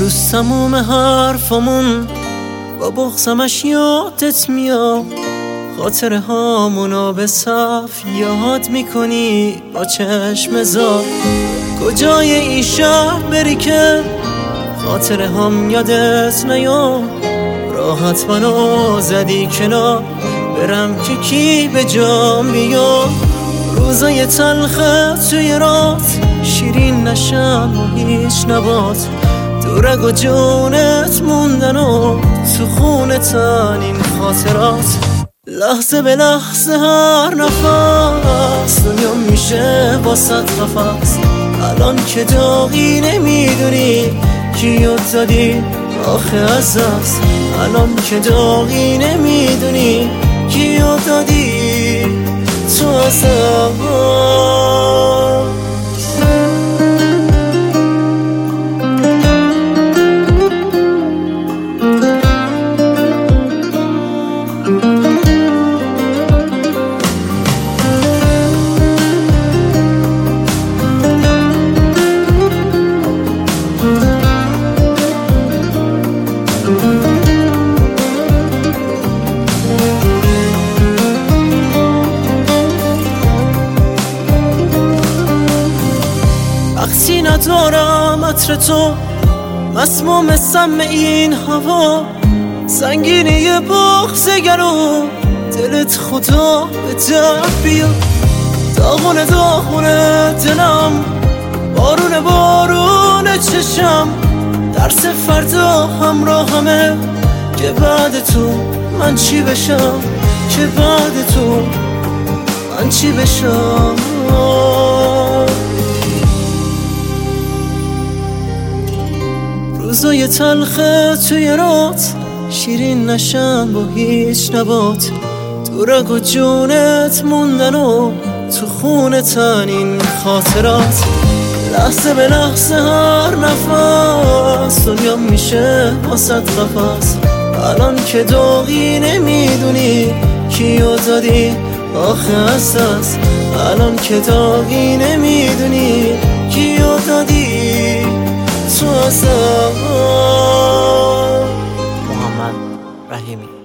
روز تموم حرفامون با بغضمش یادت میاد، خاطره هامونو به صف یاد میکنی با چشم زار. کجای این شهر بری که خاطره هم یادت نیاد؟ راحت منو زدی کنار، برم که کی به جام بیاد؟ روزای تلخه توی رات شیرین نشن و هیچ نبات، دورگ و جونت موندن و تو خونتن این خاطرات. لحظه به لحظه هر نفس دنیا میشه واسط قفس، الان که داغی نمیدونی کی یاد دادی آخه از دست، الان که داغی نمیدونی کی یاد دادی تو از وقتی ندارم عطر تو، مسموم سم این هوا، سنگینی بغض گلو دلت خدا به درد بیاد. داغونه داغونه دلم، بارونه بارونه چشم، درس فردا همراهمه که بعد تو من چی بشم، که بعد تو من چی بشم. روزای تلخه توی رات شیرین نشن با هیچ نبات، دورگ و جونت موندن و تو خونتن این خاطرات. لحظه به لحظه هر نفس دنیا میشه واسط قفس، الان که داغی نمیدونی کی یاد دادی آخه از دست، الان که داغی نمیدونی کی یاد دادی تو از محمد رحیمی.